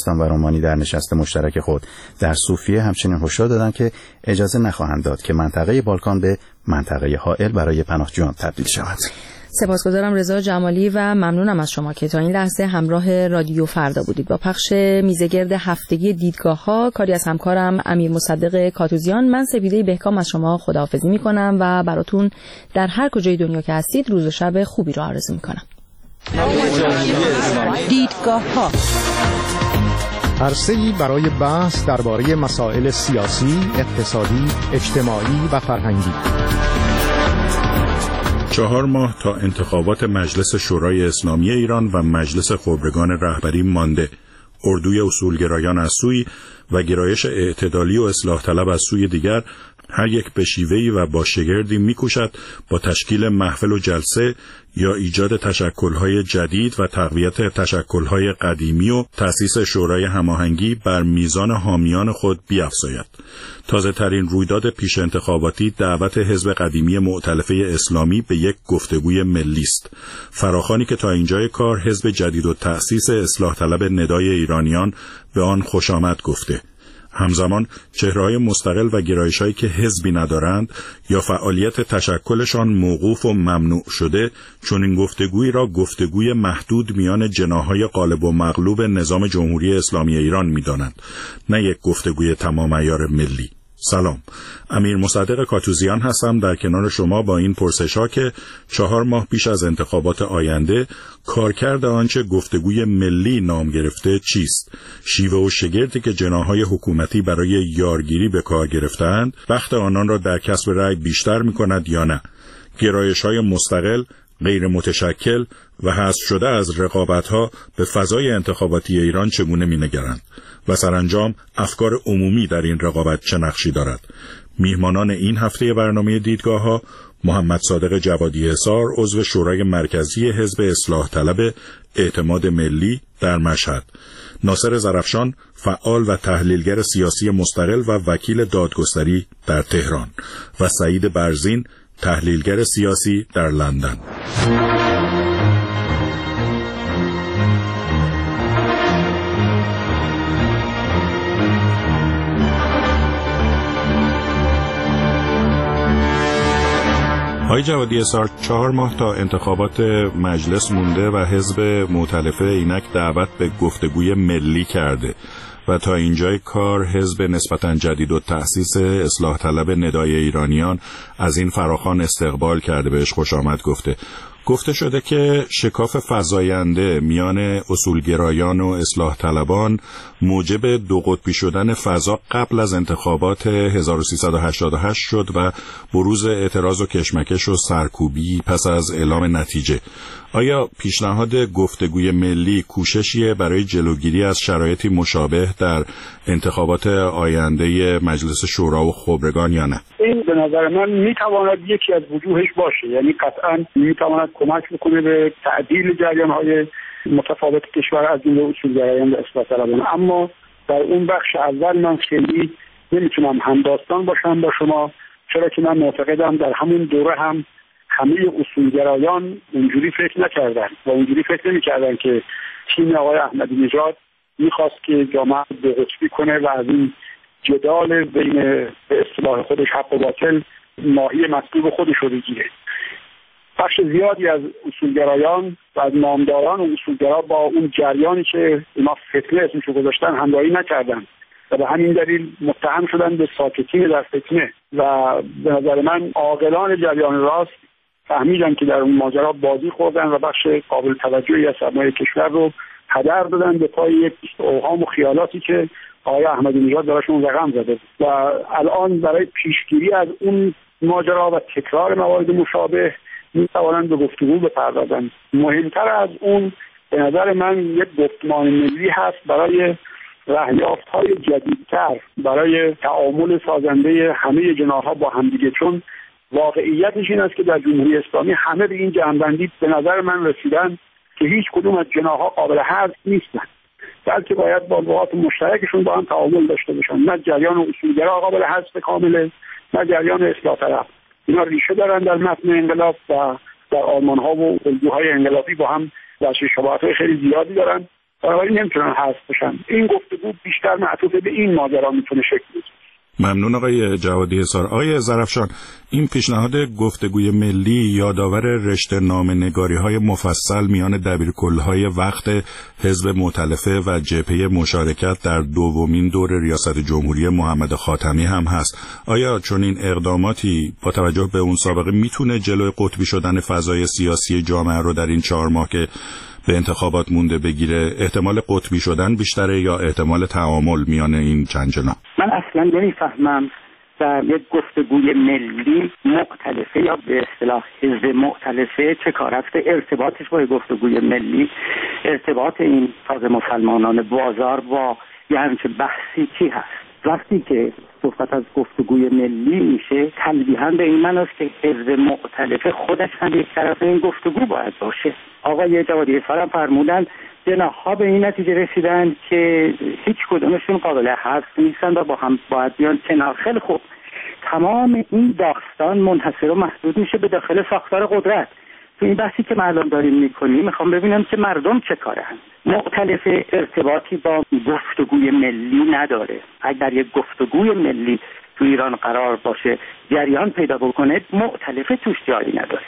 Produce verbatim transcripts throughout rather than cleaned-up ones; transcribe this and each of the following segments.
اسلام و رومانی در نشست مشترک خود در صوفیه همچنین هشدار دادند که اجازه نخواهند داد که منطقه بالکان به منطقه حائل برای پناهجویان تبدیل شود. سپاسگزارم رضا جمالی و ممنونم از شما که تا این لحظه همراه رادیو فردا بودید. با پخش میزگرد هفتگی دیدگاه‌ها کاری از همکارم امیر مصدق کاتوزیان، من سپیده بهکام از شما خداحافظی می‌کنم و براتون در هر کجای دنیا که هستید روز و شب خوبی رو آرزو می‌کنم. دیدگاه‌ها عرصه‌ای برای بحث درباره مسائل سیاسی، اقتصادی، اجتماعی و فرهنگی. چهار ماه تا انتخابات مجلس شورای اسلامی ایران و مجلس خبرگان رهبری مانده. اردوی اصولگرایان از سوی و گرایش اعتدالی و اصلاح طلب از سوی دیگر، هر یک به شیوهی و با شگردی می‌کوشد با تشکیل محفل و جلسه یا ایجاد تشکل‌های جدید و تقویت تشکل‌های قدیمی و تأسیس شورای هماهنگی بر میزان حامیان خود بیفزاید. تازه‌ترین رویداد پیش انتخاباتی دعوت حزب قدیمی مؤتلفه اسلامی به یک گفتگوی ملی است. فراخوانی که تا اینجای کار حزب جدید و تأسیس اصلاح طلب ندای ایرانیان به آن خوش آمد گفته. همزمان چهره‌های مستقل و گرایش‌هایی که حزبی ندارند یا فعالیت تشکلشان موقوف و ممنوع شده، چون این گفتگویی را گفتگوی محدود میان جناح‌های غالب و مغلوب نظام جمهوری اسلامی ایران می‌دانند، نه یک گفتگوی تمام عیار ملی. سلام، امیر مصدق کاتوزیان هستم در کنار شما با این پرسش‌ها که چهار ماه پیش از انتخابات آینده کارکرد آنچه گفتگوی ملی نام گرفته چیست؟ شیوه و شگردی که جناح‌های حکومتی برای یارگیری به کار گرفتند، بخت آنان را در کسب رأی بیشتر می‌کند یا نه؟ گرایش‌های مستقل، غیر متشکل و حذف شده از رقابت‌ها به فضای انتخاباتی ایران چگونه می‌نگرند؟ و سرانجام افکار عمومی در این رقابت چه نقشی دارد؟ میهمانان این هفته برنامه دیدگاه‌ها: محمد صادق جوادی حصار، عضو شورای مرکزی حزب اصلاح طلب اعتماد ملی در مشهد، ناصر زرفشان، فعال و تحلیلگر سیاسی مستقل و وکیل دادگستری در تهران، و سعید برزین، تحلیلگر سیاسی در لندن. آقای جوادی حصار، چهار ماه تا انتخابات مجلس مونده و حزب مؤتلفه اینک دعوت به گفتگوی ملی کرده و تا اینجای کار حزب نسبتاً جدید و تأسیس اصلاح طلب ندای ایرانیان از این فراخوان استقبال کرده، بهش خوش آمد گفته. گفته شده که شکاف فزاینده میان اصولگرایان و اصلاح طلبان موجب دو قطبی شدن فضا قبل از انتخابات هزار و سیصد و هشتاد و هشت شد و بروز اعتراض و کشمکش و سرکوبی پس از اعلام نتیجه. آیا پیشنهاد گفتگوی ملی کوششیه برای جلوگیری از شرایطی مشابه در انتخابات آینده مجلس شورا و خبرگان یا نه؟ این به نظر من میتواند یکی از وجوهش باشه، یعنی قطعا میتواند کمک بکنه به تعدیل جریان‌های متفاوت کشور از جمله اصولگرایان و اصلاح طلبان. اما در اون بخش اول من خیلی نمیتونم همداستان باشم با شما، چرا که من معتقدم در همون دوره هم همه اصولگرایان اونجوری فکر نکردن و اونجوری فکر نمی‌کردن که تیم آقای احمدی نژاد میخواست که جامعه دو قطبی کنه و از این جدال بین به اصطلاح خودش حق و باطل ماهی مطلوب خودش رو بگیره. بخش زیادی از اصولگرایان و از نامداران و اصولگرا با اون جریانی که اینا فتنه اسمشو گذاشتن همراهی نکردن و به همین دلیل متهم شدن به ساکتین در فتنه و به نظر من عاقلان جریان راست فهمیدن که در اون ماجرا بازی خوردن و بخش قابل توجهی از سرمایه کشور رو هدر دادن به پای یک اوهام و خیالاتی که آقای احمدی نژاد درشون رقم زده و الان برای پیشگیری از اون ماجرا و تکرار موارد مشابه میتوانند به گفتگو بپردازند. مهمتر از اون به نظر من یک گفتمان ملی هست برای رهیافت‌های جدیدتر، برای تعامل سازنده همه جناح‌ها با همدیگه، چون واقعیتش این است که در جمهوری اسلامی همه به این جنبندی به نظر من رسیدن که هیچ کدوم از جناح‌ها قابل حذف نیستن، بلکه باید با نقاط مشترکشون با هم تعامل داشته باشن. نه جریان اصولگرا قابل حذف کامله، نه جریان اصلاح طلب. اینا ریشه دارن در متن انقلاب و در آرمان‌ها و الگوهای انقلابی با هم در شباهت‌های خیلی زیادی دارن بنابراین نمیتونن حذف بشن. این گفتگو بیشتر معطوف به این ماجرا میتونه شکل بگیره. ممنون آقای جوادی حصار. آقای ظرفشان، این پیشنهاد گفتگوی ملی یادآور رشته نامه‌نگاری‌های مفصل میان دبیرکل‌های وقت حزب مؤتلفه و جبهه مشارکت در دومین دور ریاست جمهوری محمد خاتمی هم هست. آیا چون این اقداماتی با توجه به اون سابقه میتونه جلوی قطبی شدن فضای سیاسی جامعه رو در این چهار ماه که به انتخابات مونده بگیره؟ احتمال قطبی شدن بیشتره یا احتمال تعامل میان این چند جناح؟ من اصلا نمیفهمم در یک گفتگوی ملی مؤتلفه یا به اصطلاح حزب مؤتلفه چه کار است، ارتباطش با گفتگوی ملی، ارتباط این تازه مسلمانان بازار با یه همچین بحثی چی هست؟ وقتی که صحبت از گفتگوی ملی میشه تلویحاً به این معنی است که حزب مؤتلفه خودش هم یک طرف این گفتگو باید باشه. آقای جوادی حصار هم فرمودن جناح‌ها به این نتیجه رسیدن که هیچ کدومشون قابل حذف نیستن و با هم باید بیان کنار. خیلی خوب، تمام این داستان منحصر و محدود میشه به داخل ساختار قدرت. تو این بحثی که ما الان داریم میکنیم میخوام ببینم که مردم چه کارن. مؤتلفه ارتباطی با گفتگوی ملی نداره. اگر یک گفتگوی ملی تو ایران قرار باشه جریان پیدا بکنه، مؤتلفه توش جایی نداره.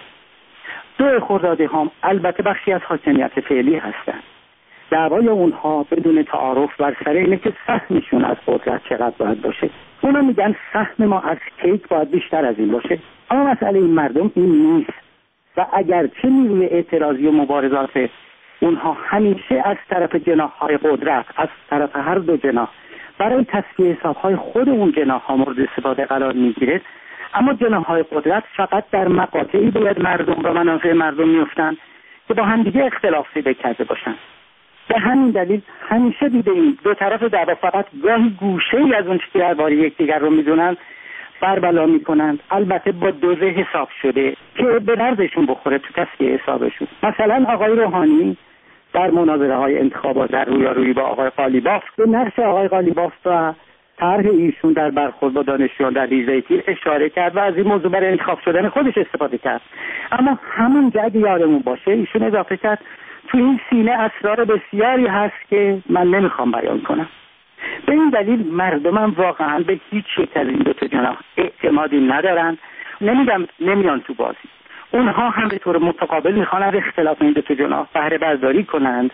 دو خردادی هم البته بخشی از حاکمیت فعلی هستن. دعوای اونها بدون تعارف بر سر اینه که سهمشون از قدرت چقدر باید باشه. اونا میگن سهم ما از کیک باید بیشتر از این باشه. اما مسئله این مردم این نیست و اگرچه نیروی اعتراضی و مبارزات اونها همیشه از طرف جناح‌های قدرت، از طرف هر دو جناح برای تصفیه حساب‌های خود اون جناح‌ها مورد استفاده قرار میگیره، اما جناح‌های قدرت فقط در مقاطعی باید مردم و منافع مردم میفتن که با هم دیگه اختلاف پیدا کرده باشن. به همین دلیل همیشه دیدیم دو طرف دعوا فقط گاهی گوشه‌ای از اون چیزی که درباره یکدیگر رو میدونن بربلا میکنند، البته با دوزه حساب شده که به دردشون بخوره تو تصفیه حسابشون. مثلا آقای روحانی در مناظره های انتخابات در رویارویی با آقای قالیباف به نقش آقای قالیباف و طرح ایشون در برخورد با دانشجویان در ریزه تیر اشاره کرد و از این موضوع برای انتخاب شدن خودش استفاده کرد. اما همون جا اگه یادمون باشه ایشون اضافه کرد تو این سینه اسرار بسیاری هست که من نمیخوام بیان کنم. به این دلیل مردمم واقعا به هیچ یک از این دو تا جناح اعتمادی ندارن. نمیگم نمیان تو بازی، اونها هم به طور متقابل میخوان از اختلاف این دو تا جناح بهره برداری کنند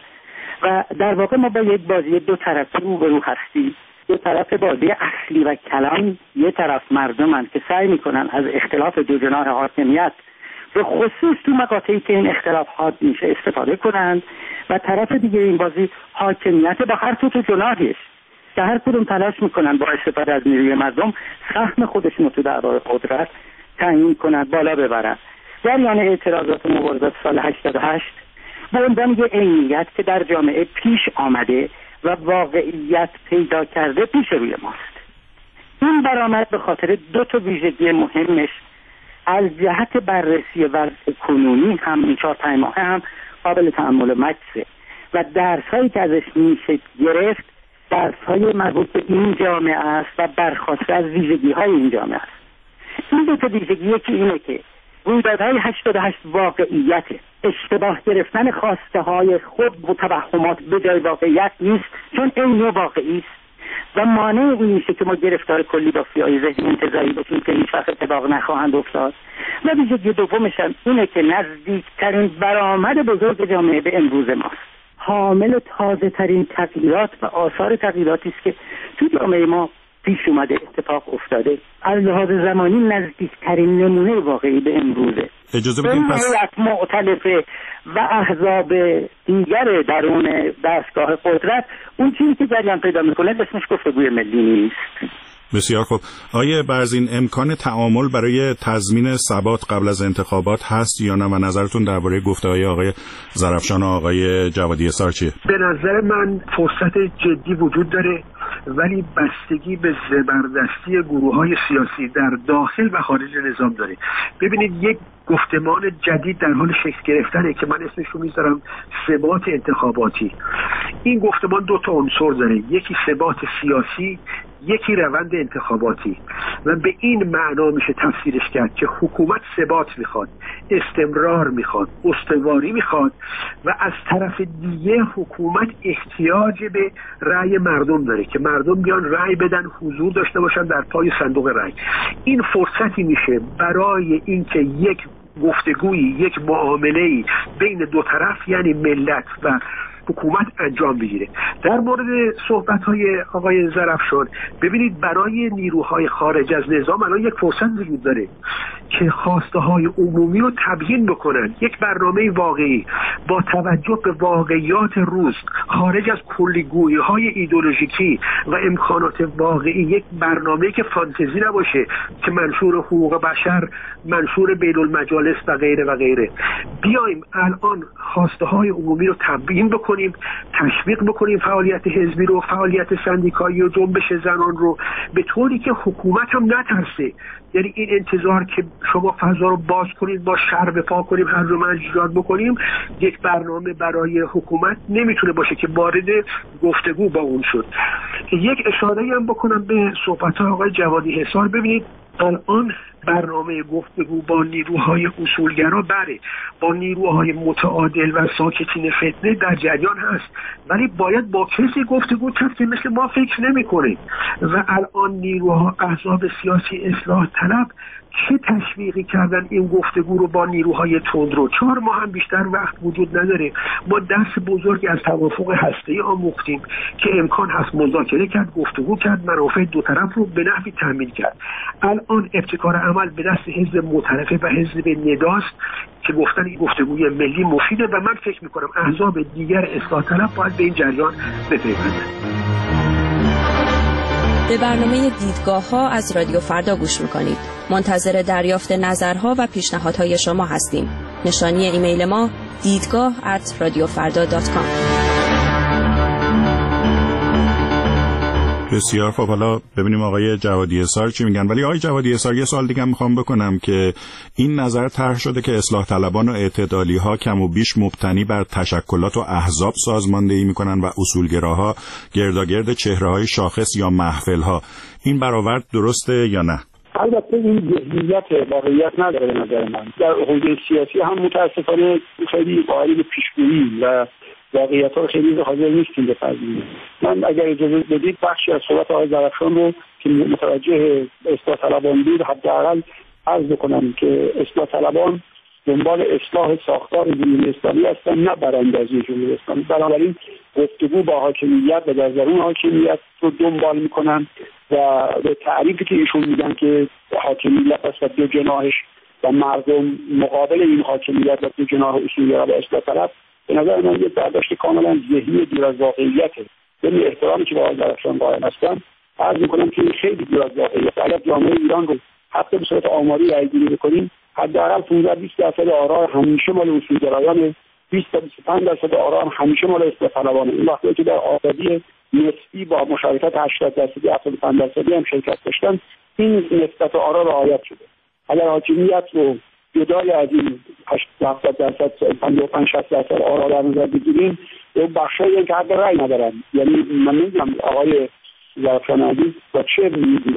و در واقع ما با یک بازی دو طرفه روبرو هستیم. دو طرف بازی اصلی و کلان، یه طرف مردمن که سعی میکنن از اختلاف دو جناح حاکمیت به خصوص تو مقاطعی که این اختلاف حاد میشه استفاده کنند و طرف دیگه این بازی حاکمیت با هر تو جناحش که هر کدوم تلاش میکنن با استفاده از نیروی مردم سهم خودشون رو تو دعوای قدرت تعیین کنند، بالا ببرند. جریان اعتراضات و مبارزات سال هشتاد و هشت به عنوان یه عینیت که در جامعه پیش آمده و واقعیت پیدا کرده پیش روی ماست. این برآمد به خاطر دو تا ویژگی مهمش از جهت بررسی وضع کنونی هم این چهار پنج ماه هم قابل تأمل و مکسه و درسایی که ازش میشه گرفت درس‌های مربوط به این جامعه است و برخواسته از ویژگی‌های این جامعه است. این دو تا ویژگی یکی اینه که رویدادهای هشتاد و هشت واقعیته. اشتباه گرفتن خواسته های خود و توهمات به جای واقعیت نیست، چون این واقعی است و مانع این میشه که ما گرفتار کلی با فیای ذهنی انتزاعی بشیم که هیچ وقت اتفاق نخواهند افتاد. و ویژگی دومش هم اینه که نزدیکترین برآمد بزرگ جامعه به امروز ماست، حامل تازه ترین تغییرات و آثار تغییراتی است که تو جامعه ما پیش اومده، اتفاق افتاده. از لحاظ زمانی نزدیکترین نمونه واقعی به امروزه. اجازه بدیم پس مؤتلفه و احزاب دیگر درون دستگاه قدرت اون چیزی که جریان پیدا میکنه اسمش گفتگوی ملی نیست. بسیار خوب. آیه برزین، امکان تعامل برای تضمین ثبات قبل از انتخابات هست یا نه و نظرتون درباره گفته‌های آقای ظرفشان و آقای جوادی حصار چیه؟ به نظر من فرصت جدی وجود داره، ولی بستگی به زبردستی گروه‌های سیاسی در داخل و خارج نظام داره. ببینید یک گفتمان جدید در حال شکل گرفتنه که من اسمش رو میذارم ثبات انتخاباتی. این گفتمان دو تا عنصر داره، یکی ثبات سیاسی، یکی روند انتخاباتی و به این معنا میشه تفسیرش کرد که حکومت ثبات میخواد، استمرار میخواد، استواری میخواد و از طرف دیگه حکومت احتیاج به رأی مردم داره که مردم بیان رأی بدن، حضور داشته باشن در پای صندوق رأی. این فرصتی میشه برای اینکه یک گفتگویی، یک معامله‌ای بین دو طرف یعنی ملت و حکومت انجام بگیره. در مورد صحبت‌های آقای زرفشان، ببینید برای نیروهای خارج از نظام الان یک فرصت وجود داره که خواسته‌های عمومی رو تبیین بکنن، یک برنامه واقعی با توجه به واقعیات روز، خارج از کلی‌گویی‌های ایدئولوژیکی و امکانات واقعی، یک برنامه‌ای که فانتزی نباشه که منشور حقوق بشر، منشور بین المجالس و غیره و غیره. بیایم الان خواسته‌های عمومی رو تبیین بکنیم، تشویق بکنیم فعالیت حزبی رو، فعالیت سندیکایی و جنبش زنان رو، به طوری که حکومت هم نترسه. یعنی این انتظار که شما فضا رو باز کنید، با شر وفا کنیم، هر رو منجرات بکنیم، یک برنامه برای حکومت نمیتونه باشه که وارد گفتگو با اون شد. یک اشاره‌ای هم بکنم به صحبت‌های آقای جوادی حصار. ببینید الان برنامه گفتگو با نیروهای اصولگرا بره، با نیروهای متعادل و ساکتین فتنه در جریان هست، ولی باید با کسی گفتگو کرد که مثل ما فکر نمی‌کنه. و الان نیروها، احزاب سیاسی اصلاح طلب چه تشویقی کردن این گفتگو رو با نیروهای تندرو. چهار ماه هم بیشتر وقت وجود نداره. ما درس بزرگی از توافق هسته‌ای آموختیم که امکان هست مذاکره کرد، گفتگو کرد، منافع دو طرف رو به نحوی تامین کرد. الان ابتکار عمل به دست حزب معترفه و حزب نداست که گفتن این گفتگوی ملی مفیده و من فکر می‌کنم احزاب دیگر اصلاح طلب باید به این جریان بپیوندند. به برنامه دیدگاه‌ها از رادیو فردا گوش می‌کنید. منتظر دریافت نظرها و پیشنهادهای شما هستیم. نشانی ایمیل ما دیدگاه ات رادیو فردا دات کام. بسیار خب، حالا ببینیم آقای جوادی حصار چی میگن. ولی آقای جوادی حصار یه سوال دیگه میخوام بکنم که این نظر طرح شده که اصلاح طلبان و اعتدالی ها کم و بیش مبتنی بر تشکلات و احزاب سازماندهی میکنن و اصولگراها گرداگرد چهره‌های شاخص یا محفل ها. این برآورد درسته یا نه؟ البته این ذهنیت واقعیت نداره به نظر من. در حوزه سیاسی هم متاسفانه خیلی قائل به پیشگویی و واقعیت ها خیلی حاضر نیستیم بپذیریم. من اگر اجازه بدید بخشی از صحبت آقای زرفشان رو که متوجه اصلاح طلبان بود حداقل عرض بکنم که اصلاح طلبان دنبال اصلاح ساختار جمهوری اسلامی هستن، نه براندازی جمهوری اسلامی. بنابراین گفتگو با حاکمیت و در درون حاکمیت رو دنبال میکنن و به تعریفی که ایشون میگن که حاکمیت است و دو جناحش و مردم مقابل این حاکمیت و دو جناح اصولگرا و اصلاح طلب، به نظر من یک برداشت کاملا ذهنی دور از واقعیته. یعنی احترامی که با آقای زرفشان قائل هستم، عرض میکنم که خیلی دور از واقعیت. اگر جامعه ایران رو حتی به صورت آماری رأی‌گیری بکنیم، حداقل پانزده بیست درصد آرا همیشه مال اصولگرایان، بیست تا بیست و پنج درصد آرا هم همیشه مال اصلاح طلبانه. این وقتی که در آزادی نسبی با مشارکت هشتاد درصدی هفتاد و پنج درصدی هم شرکت داشتن، این نسبت آرا رعایت شده. اگر حاکمیت رو جدای از این هشتاد درصد پنجاه و پنج شصت درصد آرا در نظر بگیریم، اون بخشایی که حق رأی ندارن. یعنی من نمیدونم آقای زرفشان عزیز با چه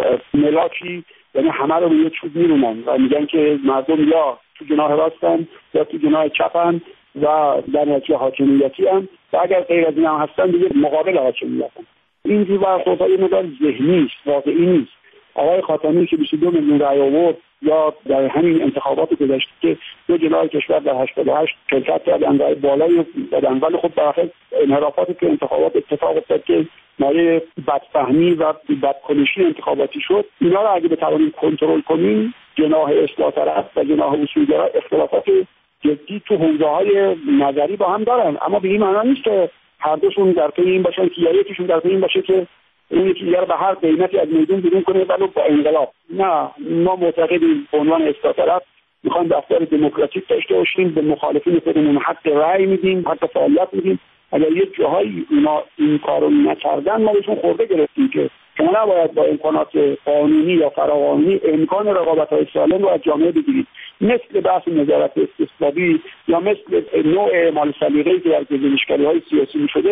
ملاکی، یعنی همه رو به یه چوب میرونن و میگن که مردم یا تو جناح راستن یا تو جناح چپن و در نتیجه حاکمیتی هم، و اگر غیر از این هم هستن دیگه مقابل حاکمیت هم. اینجور برخوردها یه مقدار ذهنی است، واقعی نیست. آقای خاتمی که بیست و دو میلیون رأی آورد، یا در همین انتخابات گذشته که دو جناح کشور در هشتاد و هشت شرکت کردن، رأی بالایی دادن، ولی خب در واقع انحرافاتی که انتخابات اتفاق افتاد که مایه بدفهمی و بدکنشی انتخاباتی شد، اینا رو اگه بتوانیم کنترل کنیم، جناح اصلاح طلب و جناح اصولگرا اختلافات جدی تو حوزه‌های نظری با هم دارن، اما به این معنی نیست که هر دوشون در پی این باشن که یکیشون در پی این باشه که اون یکی دیگر به هر قیمتی از میدون بیرون کنه ولو با انقلاب. نه، ما معتقدیم به عنوان اصلاح طلب میخوایم رفتار دموکراتیک داشته باشیم، به مخالفین خودمون حق رأی میدیم، حق فعالیت میدیم. اگر یه جاهایی اونا این کارو نکردن، ما بهشون خورده گرفتیم که شما نباید با امکانات قانونی یا فراقانونی امکان رقابت‌های سالم رو از جامعه بگیرید. مثل بحث نظارت استصوابی یا مثل نوع اعمال سلیقه‌ای که در گزینشگری‌های سیاسی می‌شده،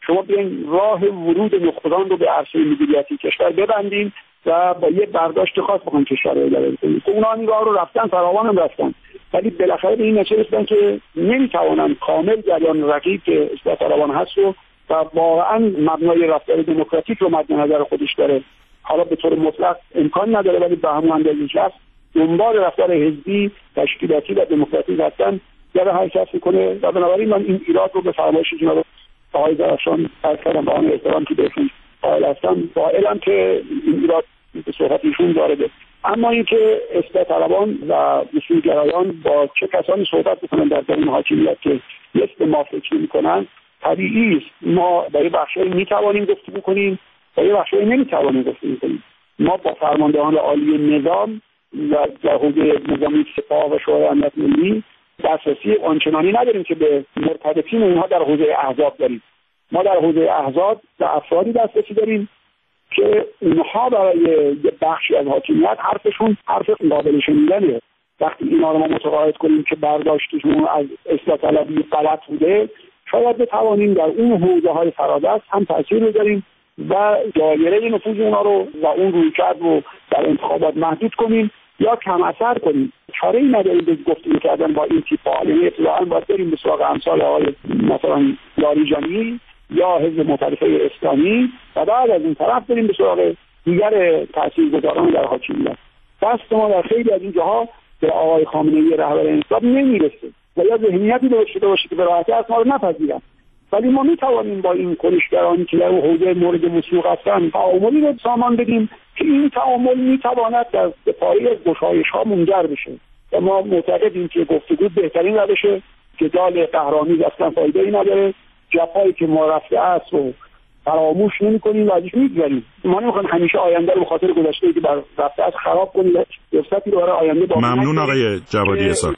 شما بیاین راه ورود نخبگان رو به عرصه مدیریتی کشور ببندین و با یه برداشت خاص بخوان کشور رو اداره کنید. اونا این راه رو رفتن، فراوان هم رفتن، ولی بالاخره به این نتیجه رسیدن که نمیتوانن کامل جریان رقیب که اصلاح طلبان هست رو و واقعا مبنای رفتار دموکراتیک رو مد نظر خودش داره، حالا به طور مطلق امکان نداره ولی به همون اندازه که هست دنبال رفتار حزبی، تشکیلاتی و دموکراتیک هستن یا حرکت میکنه و بنابراین من این ایراد رو به فرمایش جناب آقای درخشان عرض کردم با آن احترام که بهشون قائل هستم، قائلم که این ایراد به صحبت ایشون وارده. اما اینکه اصلاح طلبان و اصولگرایان با چه کسانی صحبت بکنن در درون حاکمیت که مثل ما فکر میکنن طبیعی است. ما در یه بخشی میتوانیم گفتگو کنیم، در یه بخشی نمیتوانیم گفتگو کنیم. ما با فرماندهان عالی نظام و در حوزه نظامی سپاه و شورای امنیت ملی دسترسی آنچنانی نداریم که به مرتبطین اونها در حوزه احزاب داریم. ما در حوزه احزاب و افرادی دسترسی داریم که اونها برای یه بخشی از حاکمیت حرفشون حرف قابل شنیدنه. وقتی اینا رو ما متقاعد کنیم که برداشتشون از اصلاح طلبی غلط بوده، شاید بتوانیم در اون حوزه های فرادست هم تاثیر بذاریم و دایره نفوذ اونا رو و اون رویکرد رو در انتخابات محدود کنیم یا کم اثر کنیم. چاره‌ای نداریم به گفتگو کردن با این تیپ فعالین. ابتداءً باید بریم به سراغ امثال آقای مثلا لاریجانی یا حزب مختلفه اسلامی و بعد از این طرف بریم به سراغ دیگر تاثیرگذاران در حاکمیت. دست ما در خیلی از این جاها به آقای خامنه‌ای رهبر انقلاب نمیرسه و یا ذهنیتی درست شده باشه که به راحتی از ما رو نپذیرن، ولی ما میتوانیم با این کنشگرانی که در حوزه مورد مسوق هستن تعاملی رو سامان بدیم که این تعامل میتواند در پایه گشایش‌ها منجر بشه و ما معتقدیم که گفتگو بهترین روشه که جدال قهرآمیز اصلا فایده‌ای نداره. جفایی که ما رفته است رو فراموش نمی‌کنیم و ازش می‌گذریم. ما نمی‌خوایم همیشه آینده رو به خاطر گذشته‌ای که بر رفته است خراب کنیم و فرصتی رو برای آینده با ممنون آقای جوادی اسحاق.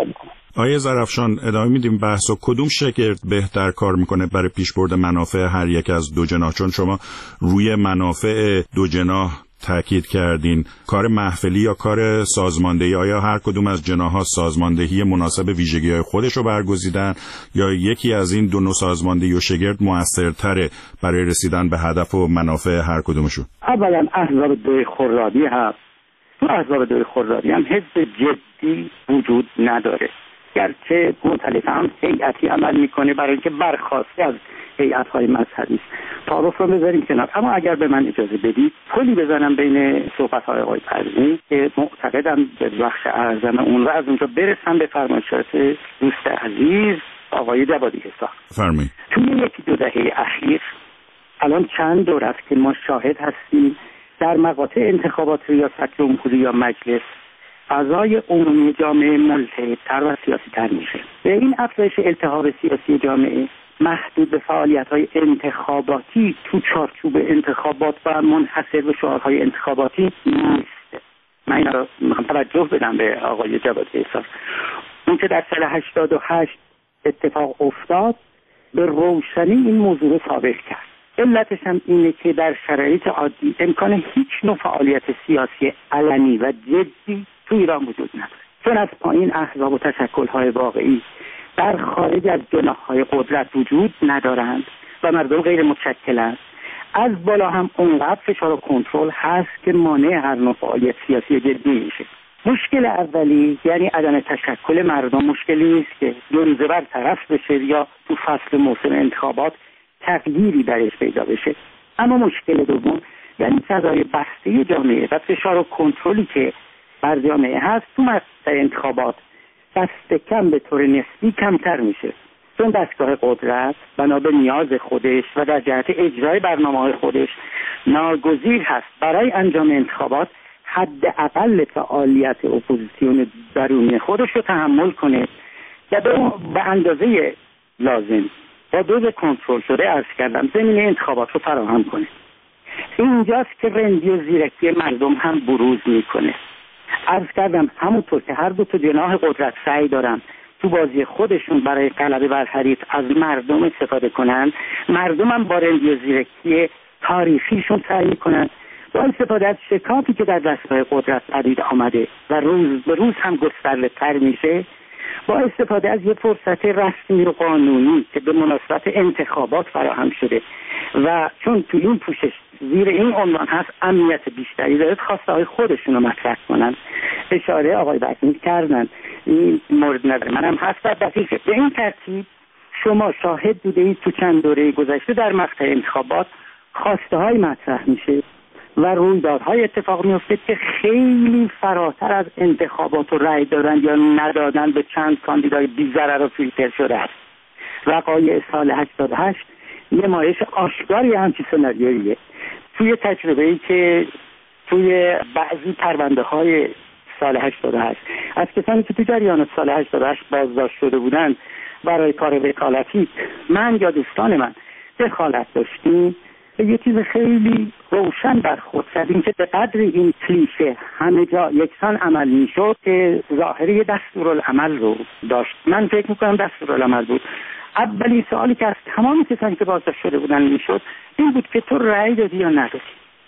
آقای ظرفشان ادامه میدیم بحث و کدوم شگرد بهتر کار میکنه برای پیشبرد منافع هر یک از دو جناح؟ چون شما روی منافع دو جناح تاکید کردین، کار محفلی یا کار سازماندهی، آیا هر کدوم از جناح‌ها سازماندهی مناسب ویژگی‌های خودش رو برگزیدن یا یکی از این دو نوع سازماندهی و شگرد موثرتره برای رسیدن به هدف و منافع هر کدومشون؟ اولا احزاب دوی خردادی هست. تو احزاب دوی خردادی هم حزب جدی وجود نداره، گرچه مختلف هم هیئتی عمل میکنه برای اینکه برخواسته از هیئت‌های مذهبی است. تعارف رو بذاریم کنار، اما اگر به من اجازه بدید پلی بزنم بین صحبت‌های آقای پروین که معتقدم به بخش اعظم اون و از اونجا برسم به فرمایشات دوست عزیز آقای جوادی اسحاق. فرمایید. توی یکی دو دهه اخیر الان چند دور است که ما شاهد هستیم در مقاطع انتخابات ریاست جمهوری یا مجلس فضای عمومی جامعه ملتهب‌تر و سیاسی‌تر میشه. به این افزایش التهاب سیاسی جامعه محدود به فعالیت‌های انتخاباتی تو چارچوب انتخابات و منحصر به شعارهای انتخاباتی نیست. من این را میخوام توجه بدم به آقای جوادی اسحاق. اون که در سال هشتاد و هشت اتفاق افتاد به روشنی این موضوع رو ثابت کرد. علتش هم اینه که در شرایط عادی امکان هیچ نوع فعالیت سیاسی علنی و جدی تو ایران وجود نداره، چون از پایین احزاب و تشکل‌های واقعی در خارج از جناح‌های قدرت وجود ندارند و مردم غیر متشکلند. از بالا هم اونقدر فشار و کنترل هست که مانع هر نوع فعالیت سیاسی جدی میشه. مشکل اولی یعنی عدم تشکل مردم مشکلی نیست که دو روزه برطرف بشه یا تو فصل موسم انتخابات تغییری درش پیدا بشه. اما مشکل دوم یعنی فضای بسته جامعه و فشار و کنترلی که بر جامعه هست تو مقطع انتخابات دست کم به طور نسبی کمتر میشه، چون دستگاه قدرت بنا به نیاز خودش و در جهت اجرای برنامه‌های خودش ناگزیر هست برای انجام انتخابات حداقل فعالیت اپوزیسیون درونی خودش رو تحمل کنه و به اندازه لازم با دوز کنترل شده عرض کردم زمینه انتخابات رو فراهم کنه. اینجاست که رندی و زیرکی مردم هم بروز میکنه. عرض کردم همونطور که هر دو تا جناح قدرت سعی دارن تو بازی خودشون برای غلبه بر حریف از مردم استفاده کنن، مردم هم با رندی و زیرکی تاریخیشون سعی میکنن با استفاده از شکافی که در دستگاه قدرت پدید آمده و روز به روز هم گسترده تر میشه با استفاده از یه فرصت رسمی و قانونی که به مناسبت انتخابات فراهم شده و چون تو این پوشش زیر این عنوان هست امنیت بیشتری داره، خواسته های خودشون رو مطرح کنن. اشاره آقای برزین کردن، این مورد نظر منم هست. و دقیقه به این ترتیب شما شاهد بوده اید تو چند دوره گذشته در مقطع انتخابات خواسته های مطرح میشه و رویدادهای اتفاق میفته که خیلی فراتر از انتخابات و رأی دادن یا ندادن به چند کاندیدای بی ضرر و فیلتر شده است. وقایع سال هشتاد و هشت نمایش آشکاری همچین سناریویه. توی تجربه‌ای که توی بعضی پرونده های سال هشتاد و هشت از کسانی که تو جریان سال هشتاد و هشت بازداشت شده بودند برای کار وکالتی، من یا دوستان من دخالت داشتیم، یه چیز خیلی روشن برخورد کردیم که به قدر این کلیشه همه جا یکسان عمل میشد که ظاهری دستورالعمل رو داشت. من فکر میکنم دستورالعمل بود. اولین سوالی که از تمام کسانی که بازداشت شده بودن میشد این بود که تو رأی دادی یا ندادی،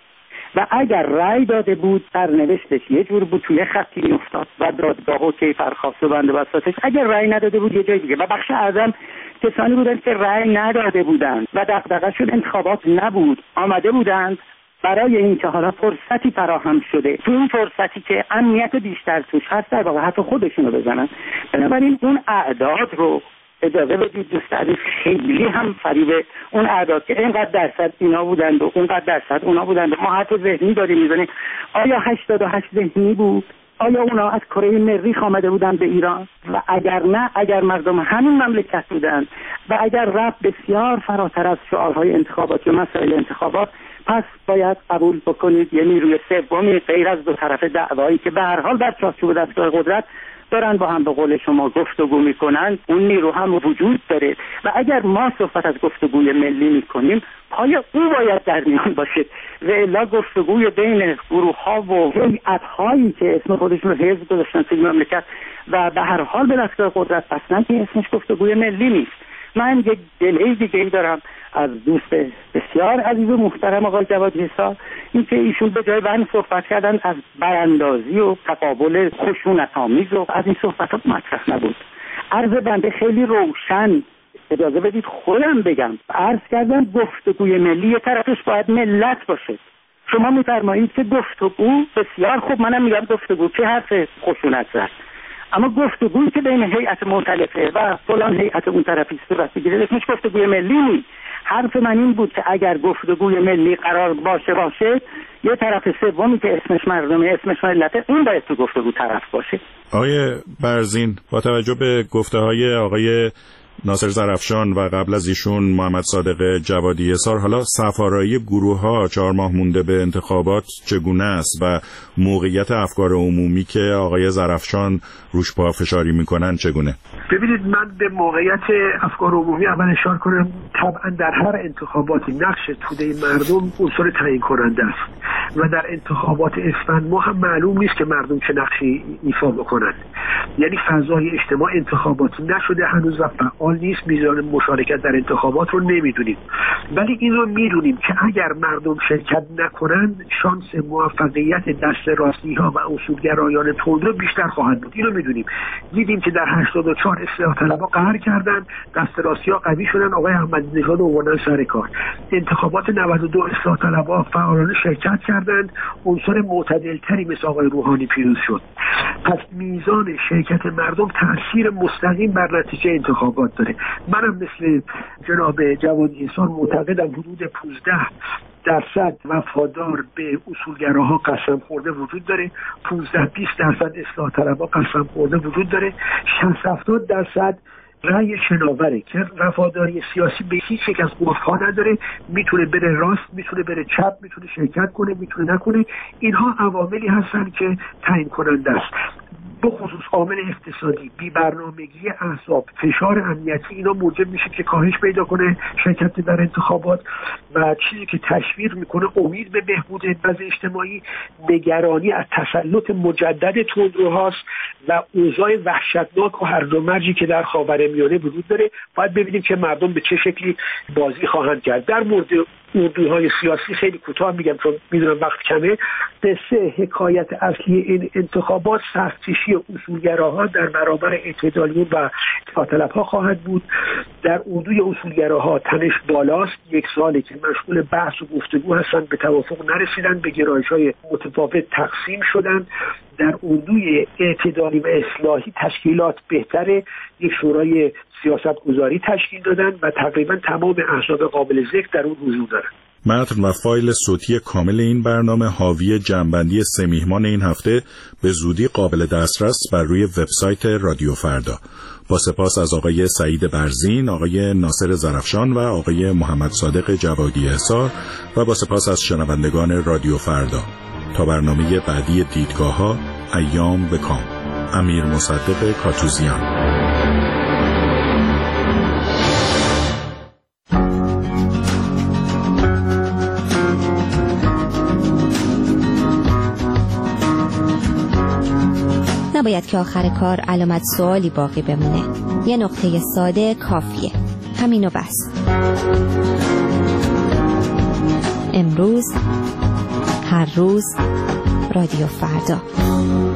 و اگر رأی داده بود سرنوشتش یه جور بود، توی خطی میافتاد و دادگاه و کیفرخواست و بنده بساطش. اگر رأی نداده بود یه جای دیگه. و بخش اعظم کسانی بودن که رأی نداده بودند و دغدغه‌شون انتخابات نبود، آمده بودند برای اینکه حالا فرصتی فراهم شده، تو این فرصتی که امنیت بیشتر توش هست در واقع حتی خودشونو بزنن. بنابراین اون اعداد رو اجازه بدید دوست عزیز خیلی هم فریب اون اعداد که اینقدر درصد اینا بودند و اونقدر درصد اونا بودند. ما حتی ذهنی داریم میزنیم آیا هشتاد و هشت ذهنی بود؟ آیا اونا از کره مریخ آمده بودن به ایران؟ و اگر نه، اگر مردم همین مملکت بودن و اگر رفت بسیار فراتر از شعارهای انتخابات و مسائل انتخابات، پس باید قبول بکنید یه نیروی سومی غیر از دو طرف دعوایی که به هر حال در چارچوب دستگاه قدرت دارن با هم به قول شما گفتگو میکنن، اون نیرو هم وجود داره. و اگر ما صحبت از گفتگوی ملی میکنیم، پای او باید در میان باشه و الا گفتگوی بین گروه ها و هیئت هایی که اسم خودشون رو حزب گذاشتن توی مملکت و به هر حال به دستگاه قدرت بستن، که اسمش گفتگوی ملی نیست. من یک دلیل دیگه دارم از دوست بسیار عزیز و محترم آقای جواد حسا، این که ایشون به جای من صحبت کردن از براندازی و تقابل خشونت‌آمیز و از این صحبتات مطرح نبود. عرض بنده خیلی روشن، اجازه بدید خودم بگم، عرض کردم گفتگوی ملی یه طرفش باید ملت باشه. شما میفرمایید که گفتگو بسیار خوب، منم میگم گفتگو که حرف خشونت زد، اما گفتگویی که بین هیئت مختلفه و فلان هیئت اون طرفی صورت بگیره اسمش گفتگوی ملی نیست. حرف من این بود که اگر گفتگوی ملی قرار باشه باشه یه طرف سومی که اسمش مردمه، اسمش ملته، اون باید تو گفتگو طرف باشه. آقای برزین، با توجه به گفته های آقای ناصر زرافشان و قبل از ایشون محمد صادق جوادی اصار، حالا صف‌آرایی گروه‌ها چهار ماه مونده به انتخابات چگونه است و موقعیت افکار عمومی که آقای زرافشان روش پافشاری میکنن چگونه؟ ببینید، من به موقعیت افکار عمومی اول اشاره کنم. طبعا در هر انتخاباتی نقش توده مردم عنصر تعیین کننده است و در انتخابات اسفند ماه هم معلوم نیست که مردم چه نقشی ایفا بکنن. یعنی فضای اجتماع انتخاباتی نشده هنوز و فعال نیست، میزان مشارکت در انتخابات رو نمیدونیم، ولی این رو میدونیم که اگر مردم شرکت نکنند شانس موفقیت دست راستی ها و اصولگرایان تندرو بیشتر خواهد بود. این رو میدونیم. دیدیم که در هشتاد و چهار اصلاح طلبها قهر کردن، دست راستی ها قوی شدن، آقای احمدی نژاد رو آوردن سر کار. انتخابات نود و دو اصلاح طلبها فعالانه شرکت کردند، عنصر معتدلتری مثل آقای روحانی پیروز شد. پس میزان شرکت مردم تاثیر مستقیم بر نتیجه انتخابات داره. منم مثل جناب جوادی اصار معتقدم حدود پانزده درصد وفادار به اصولگراها قسم خورده وجود داره، پانزده بیست درصد اصلاح طلبها قسم خورده وجود داره، شصت هفتاد درصد رأی شناوره که وفاداری سیاسی به هیچ یک از قطب‌ها نداره، میتونه بره راست، میتونه بره چپ، میتونه شرکت کنه، میتونه نکنه. اینها عواملی هستن که تعیین کننده است. بخصوص عامل اقتصادی، بی برنامگی احزاب، فشار امنیتی، اینا موجب میشه که کاهش پیدا کنه شرکت در انتخابات و چیزی که تشویق میکنه امید به بهبود وضع اجتماعی، نگرانی از تسلط مجدد تندروهاست و اوضاع وحشتناک و هرج و مرجی که در خاورمیانه وجود داره. باید ببینیم که مردم به چه شکلی بازی خواهند کرد. در مورد اردوهای سیاسی خیلی کوتاه میگم چون میدونم وقت کمه. قصه حکایت اصلی این انتخابات سخت‌کشی اصولگراها در برابر اعتدالیون و اصلاح طلبها خواهد بود. در اردوی اصولگراها تنش بالاست، یک سالی که مشغول بحث و گفتگو هستند، به توافق نرسیدن، به گرایش‌های متفاوت تقسیم شدن. در اردوی اعتدالی و اصلاحی تشکیلات بهتره، یک شورای سیاست گذاری تشکیل دادن و تقریبا تمام احزاب قابل ذکر در اون حضور دارن. متن و فایل صوتی کامل این برنامه حاوی جمع‌بندی سه میهمان این هفته به زودی قابل دسترس بر روی وبسایت رادیو فردا. با سپاس از آقای سعید برزین، آقای ناصر زرفشان و آقای محمد صادق جوادی احصار و با سپاس از شنوندگان رادیو فردا. تا برنامه بعدی دیدگاه‌ها، ایام به کام. امیر مصدق کاتوزیان. نباید که آخر کار علامت سوالی باقی بمونه. یه نقطه ساده کافیه. همینو بس. امروز، هر روز، رادیو فردا.